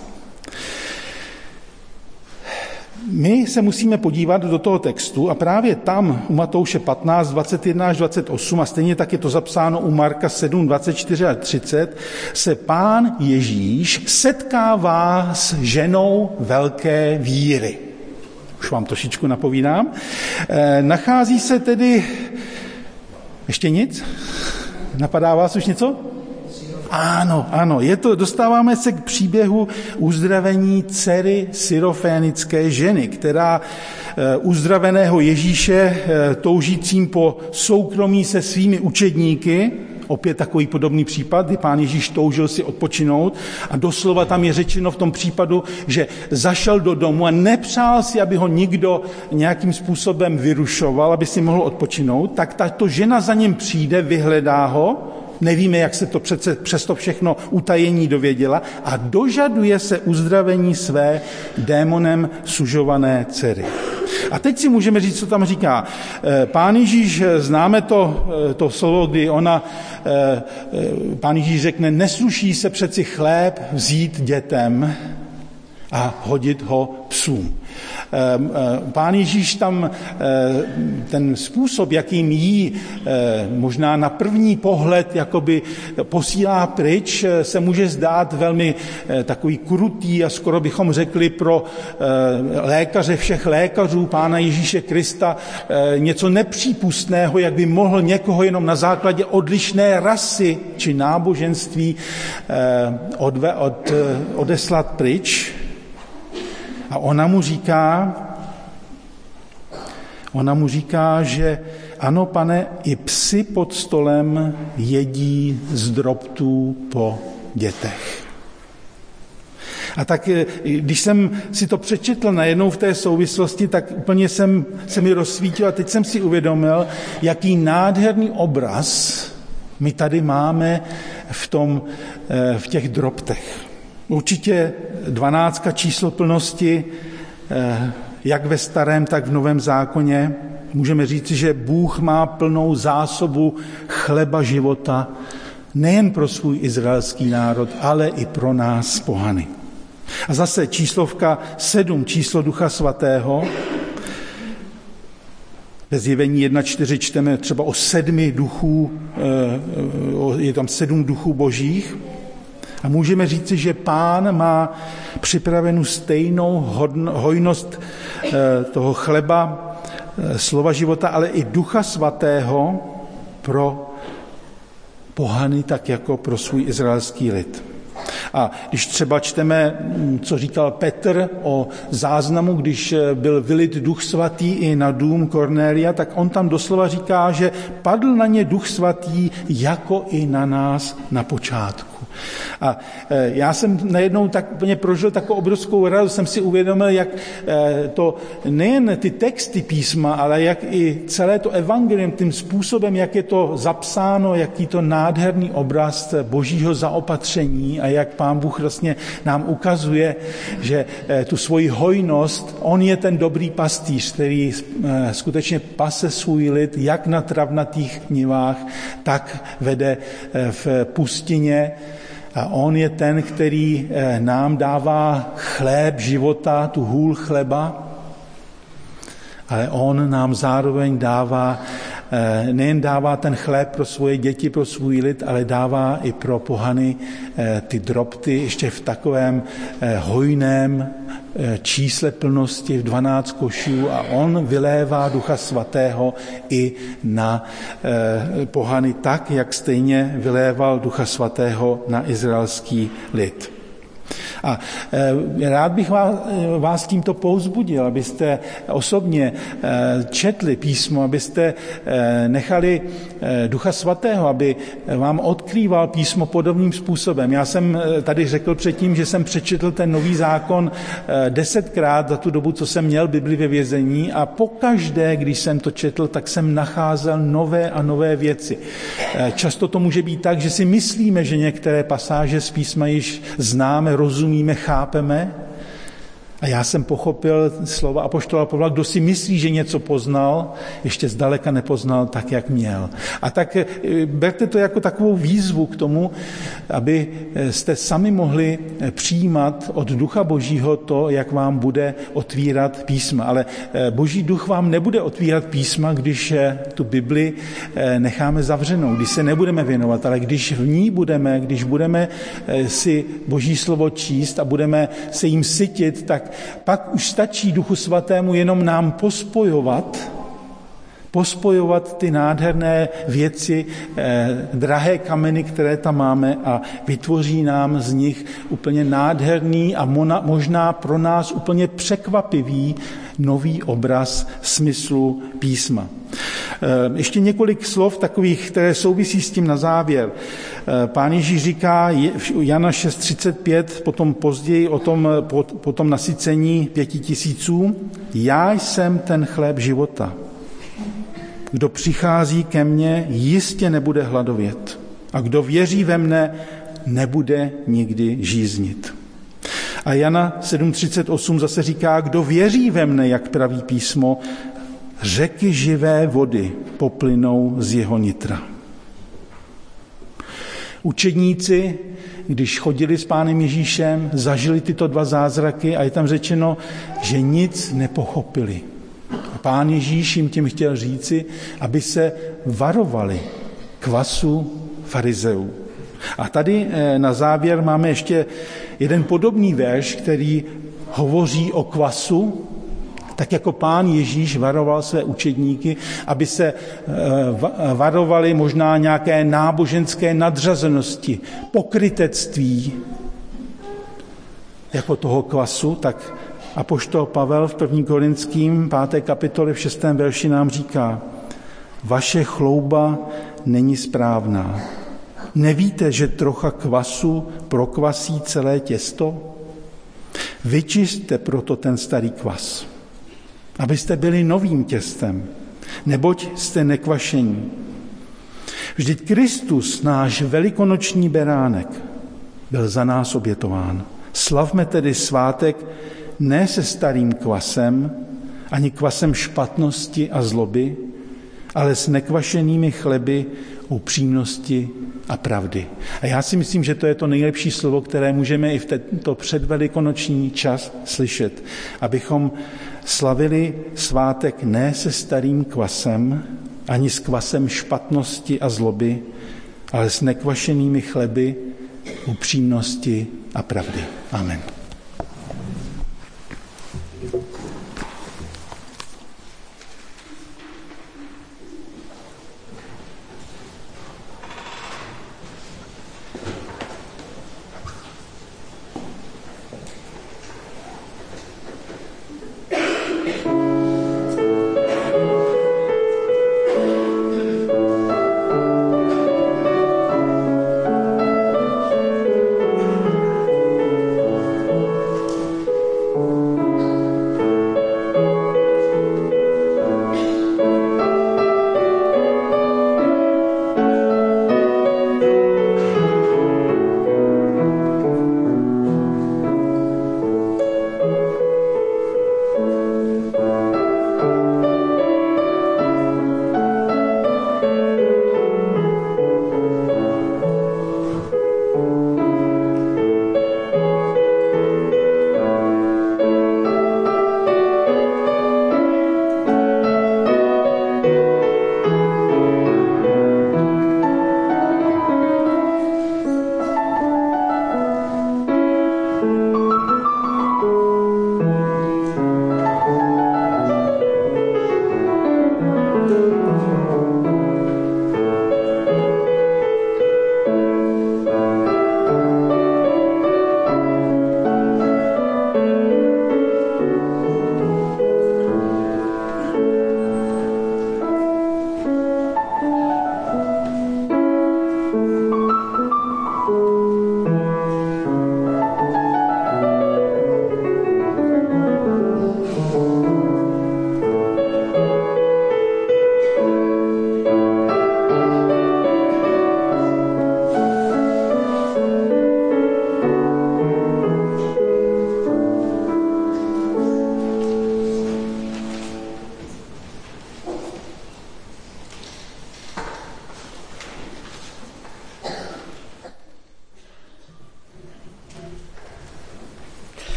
Speaker 3: My se musíme podívat do toho textu a právě tam u Matouše patnáct, dvacet jedna až dvacet osm a stejně tak je to zapsáno u Marka sedm, dvacet čtyři a třicet, se Pán Ježíš setkává s ženou velké víry. Už vám trošičku napovídám. E, nachází se tedy... Ještě nic? Napadá vás už něco? Ano, ano, je to, dostáváme se k příběhu uzdravení dcery syrofénické ženy, která uzdraveného Ježíše toužícím po soukromí se svými učedníky, opět takový podobný případ, kdy Pán Ježíš toužil si odpočinout a doslova tam je řečeno v tom případu, že zašel do domu a nepřál si, aby ho nikdo nějakým způsobem vyrušoval, aby si mohl odpočinout, tak tato žena za ním přijde, vyhledá ho, nevíme, jak se to přece přesto všechno utajení dověděla a dožaduje se uzdravení své démonem sužované dcery. A teď si můžeme říct, co tam říká. Pán Ježíš, známe to, to slovo, kdy ona, Pán Ježíš řekne, nesluší se přeci chléb vzít dětem a hodit ho psům. Pán Ježíš tam ten způsob, jakým jí možná na první pohled jakoby posílá pryč, se může zdát velmi takový krutý a skoro bychom řekli pro lékaře všech lékařů Pána Ježíše Krista něco nepřípustného, jak by mohl někoho jenom na základě odlišné rasy či náboženství odve, od, odeslat pryč. A ona mu říká, ona mu říká, že ano, pane, i psi pod stolem jedí z drobtů po dětech. A tak, když jsem si to přečetl najednou v té souvislosti, tak úplně jsem, se mi rozsvítil a teď jsem si uvědomil, jaký nádherný obraz my tady máme v, tom, v těch drobtech. Určitě dvanáctka číslo plnosti, jak ve starém, tak v novém zákoně. Můžeme říci, že Bůh má plnou zásobu chleba života nejen pro svůj izraelský národ, ale i pro nás pohany. A zase číslovka sedm, číslo Ducha Svatého. Ve Zjevení jedna čtyři čteme třeba o sedmi duchů, je tam sedm duchů božích. A můžeme říci, že Pán má připravenou stejnou hojnost toho chleba, slova života, ale i Ducha Svatého pro pohany, tak jako pro svůj izraelský lid. A když třeba čteme, co říkal Petr o záznamu, když byl vylit Duch Svatý i na dům Kornélia, tak on tam doslova říká, že padl na ně Duch Svatý jako i na nás na počátku. A já jsem najednou tak úplně prožil takovou obrovskou radost, jsem si uvědomil, jak to nejen ty texty písma, ale jak i celé to evangelium, tím způsobem, jak je to zapsáno, jaký to nádherný obraz božího zaopatření a jak Pán Bůh vlastně nám ukazuje, že tu svoji hojnost, on je ten dobrý pastýř, který skutečně pase svůj lid jak na travnatých nivách, tak vede v pustině. A on je ten, který nám dává chléb života, tu hůl chleba, ale on nám zároveň dává, nejen dává ten chléb pro svoje děti, pro svůj lid, ale dává i pro pohany ty drobty ještě v takovém hojném čísle plnosti v dvanáct košů a on vylévá Ducha Svatého i na pohany tak, jak stejně vyléval Ducha Svatého na izraelský lid. A rád bych vás, vás tímto povzbudil, abyste osobně četli písmo, abyste nechali Ducha Svatého, aby vám odkrýval písmo podobným způsobem. Já jsem tady řekl předtím, že jsem přečetl ten Nový zákon desetkrát za tu dobu, co jsem měl Bibli ve vězení, a pokaždé, když jsem to četl, tak jsem nacházel nové a nové věci. Často to může být tak, že si myslíme, že některé pasáže z písma již známe, rozumíme, chápeme. A já jsem pochopil slova apoštola Pavla, kdo si myslí, že něco poznal, ještě zdaleka nepoznal tak, jak měl. A tak berte to jako takovou výzvu k tomu, aby jste sami mohli přijímat od Ducha Božího to, jak vám bude otvírat písma. Ale Boží duch vám nebude otvírat písma, když tu Bibli necháme zavřenou, když se nebudeme věnovat, ale když v ní budeme, když budeme si Boží slovo číst a budeme se jim sytit, tak pak už stačí Duchu Svatému jenom nám pospojovat, pospojovat ty nádherné věci, eh, drahé kameny, které tam máme, a vytvoří nám z nich úplně nádherný a mona, možná pro nás úplně překvapivý nový obraz smyslu písma. Eh, ještě několik slov takových, které souvisí s tím na závěr. Eh, Pán Ježíš říká Jana šest třicet pět, potom později o tom, po, po tom nasycení pěti tisíců, já jsem ten chléb života. Kdo přichází ke mně, jistě nebude hladovět. A kdo věří ve mne, nebude nikdy žíznit. A Jana sedm třicet osm zase říká, kdo věří ve mne, jak praví písmo, řeky živé vody poplynou z jeho nitra. Učedníci, když chodili s Pánem Ježíšem, zažili tyto dva zázraky a je tam řečeno, že nic nepochopili. Pán Ježíš jim tím chtěl říci, aby se varovali kvasu farizeů. A tady na závěr máme ještě jeden podobný verš, který hovoří o kvasu, tak jako Pán Ježíš varoval své učedníky, aby se varovali možná nějaké náboženské nadřazenosti, pokrytectví jako toho kvasu, tak apoštol Pavel v první Korinským páté kapitole v šestém verši nám říká, vaše chlouba není správná. Nevíte, že trocha kvasu prokvasí celé těsto? Vyčisťte proto ten starý kvas, abyste byli novým těstem, neboť jste nekvašení. Vždyť Kristus, náš velikonoční beránek, byl za nás obětován. Slavme tedy svátek ne se starým kvasem, ani kvasem špatnosti a zloby, ale s nekvašenými chleby upřímnosti a pravdy. A já si myslím, že to je to nejlepší slovo, které můžeme i v tento předvelikonoční čas slyšet, abychom slavili svátek ne se starým kvasem, ani s kvasem špatnosti a zloby, ale s nekvašenými chleby upřímnosti a pravdy. Amen.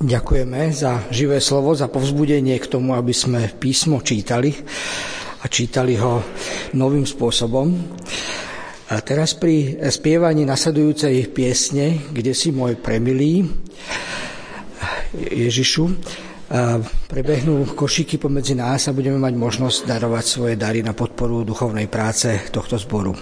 Speaker 1: Ďakujeme za živé slovo, za povzbudenie k tomu, aby sme písmo čítali a čítali ho novým spôsobom. A teraz pri spievaní nasledujúcej piesne, Kde si môj premilý Ježišu, prebehnú košíky pomedzi nás a budeme mať možnosť darovať svoje dary na podporu duchovnej práce tohto zboru.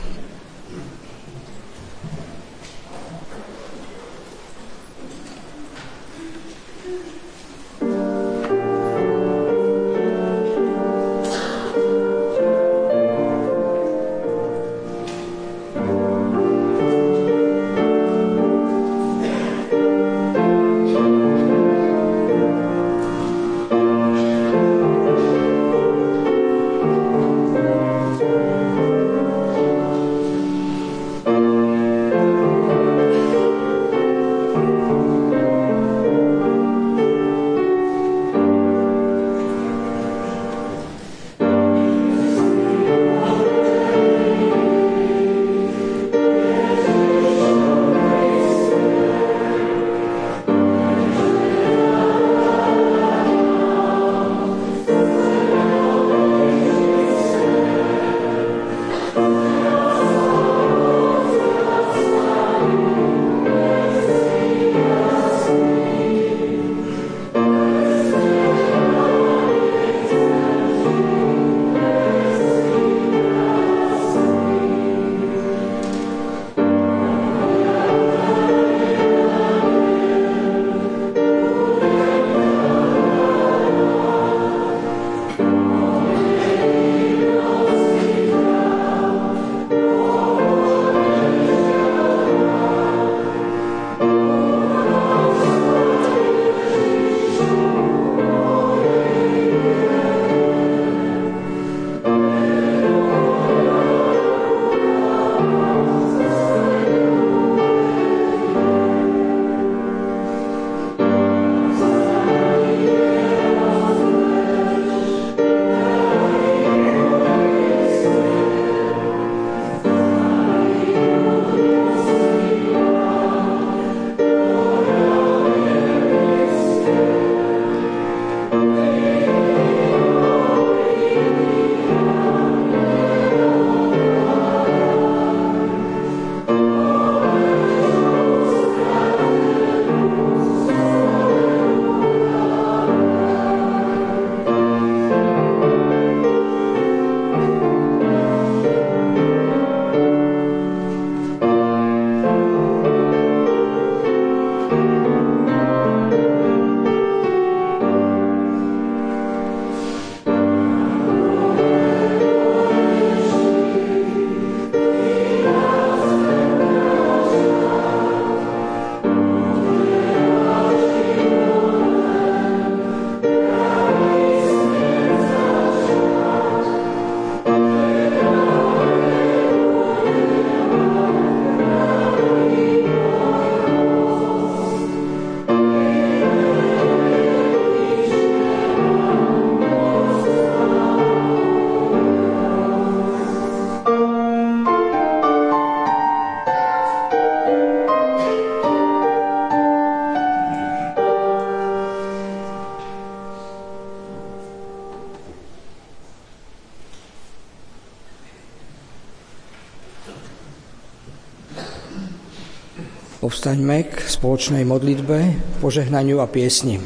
Speaker 1: Povstaňme k spoločnej modlitbe, požehnaniu a piesni.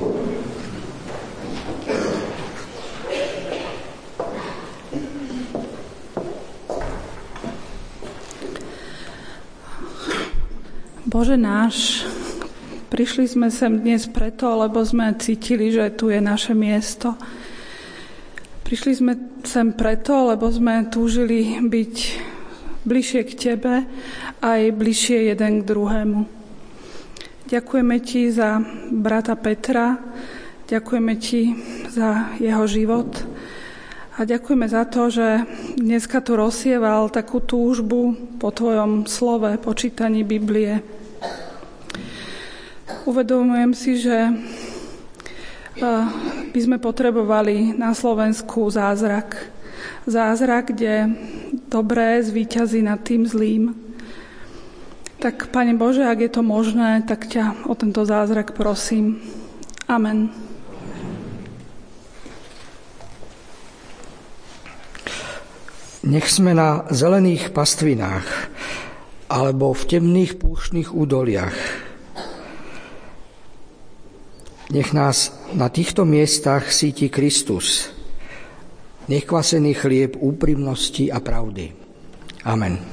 Speaker 4: Bože náš, prišli sme sem dnes preto, lebo sme cítili, že tu je naše miesto. Prišli sme sem preto, lebo sme túžili byť bližšie k Tebe, aj bližšie jeden k druhému. Ďakujeme Ti za brata Petra, ďakujeme Ti za jeho život a ďakujeme za to, že dneska tu rozsieval takú túžbu po Tvojom slove, po čítaní Biblie. Uvedomujem si, že by sme potrebovali na Slovensku zázrak. Zázrak, kde dobré zvíťazí nad tým zlým. Tak, Pane Bože, ak je to možné, tak ťa o tento zázrak prosím. Amen.
Speaker 1: Nech sme na zelených pastvinách alebo v temných púštnych údoliach. Nech nás na týchto miestach síti Kristus, nechkvasený chlieb úprimnosti a pravdy. Amen.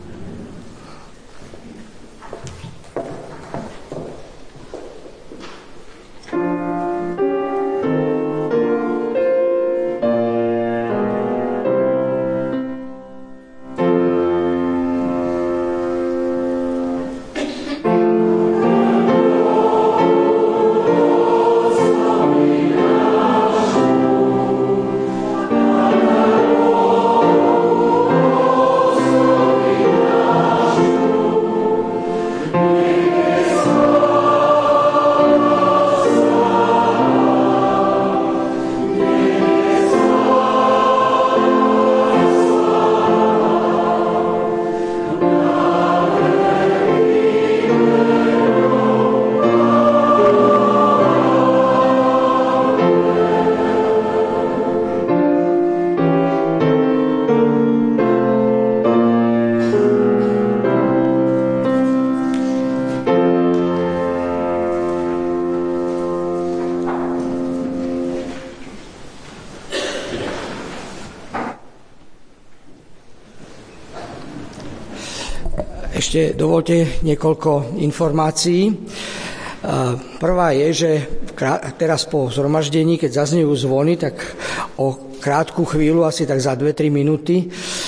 Speaker 1: Ešte dovolte niekoľko informácií. Prvá je, že teraz po zhromaždení, keď zaznejú zvony, tak o krátku chvíľu, asi tak za dve tri minúty,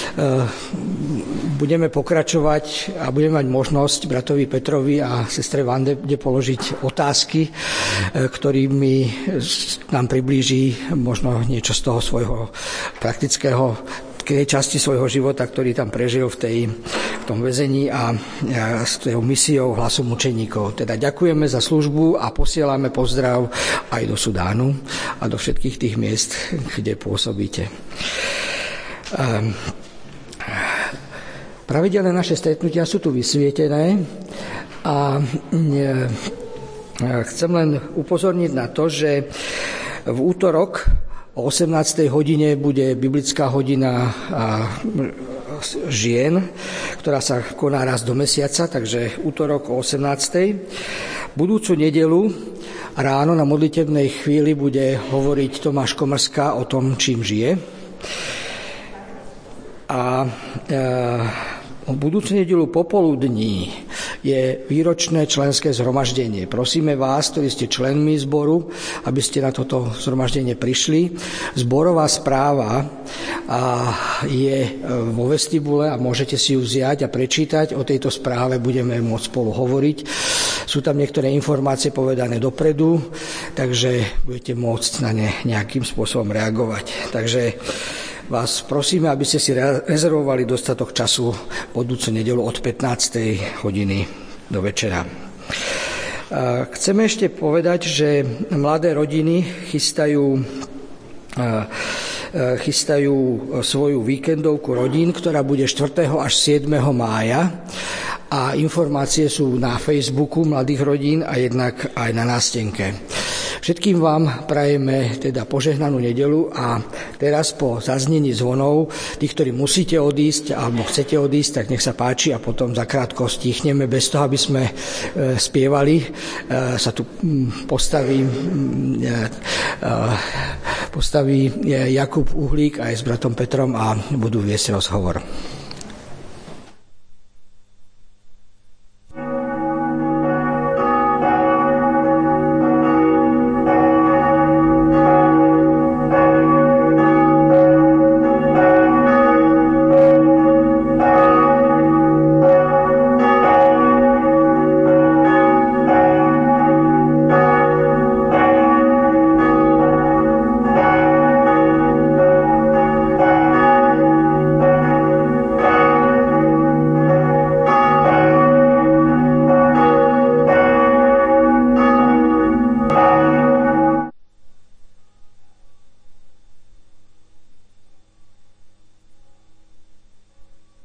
Speaker 1: budeme pokračovať a budeme mať možnosť bratovi Petrovi a sestre Vande položiť otázky, ktorými nám priblíži možno niečo z toho svojho praktického k tej časti svojho života, ktorý tam prežil v, tej, v tom väzení a, a s tou misiou Hlasom učeníkov. Teda ďakujeme za službu a posielame pozdrav aj do Sudánu a do všetkých tých miest, kde pôsobíte. Um, pravidelné naše stretnutia sú tu vysvietené a e, chcem len upozorniť na to, že v útorok o osemnástej hodine bude biblická hodina žien, ktorá sa koná raz do mesiaca, takže útorok o osemnástej. Budúcu nedelu ráno na modlitebnej chvíli bude hovoriť Tomáš Komrská o tom, čím žije. A e, budúcu nedelu popoludní je výročné členské zhromaždenie. Prosíme vás, ktorí ste členmi zboru, aby ste na toto zhromaždenie prišli. Zborová správa je vo vestibule a môžete si ju vziať a prečítať. O tejto správe budeme môcť spolu hovoriť. Sú tam niektoré informácie povedané dopredu, takže budete môcť na ne nejakým spôsobom reagovať. Takže vás prosíme, aby ste si rezervovali dostatok času budúcu nedeľu od pätnástej hodiny do večera. Chceme ešte povedať, že mladé rodiny chystajú, chystajú svoju víkendovku rodín, ktorá bude štvrtého až siedmeho mája a informácie sú na Facebooku Mladých rodín a jednak aj na nástenke. Všetkým vám prajeme teda požehnanú nedeľu a teraz po zaznení zvonov, tí, ktorí musíte odísť alebo chcete odísť, tak nech sa páči a potom zakrátko stichneme bez toho, aby sme e, spievali. E, sa tu postaví, e, postaví Jakub Uhlík aj s bratom Petrom a budú viesť rozhovor.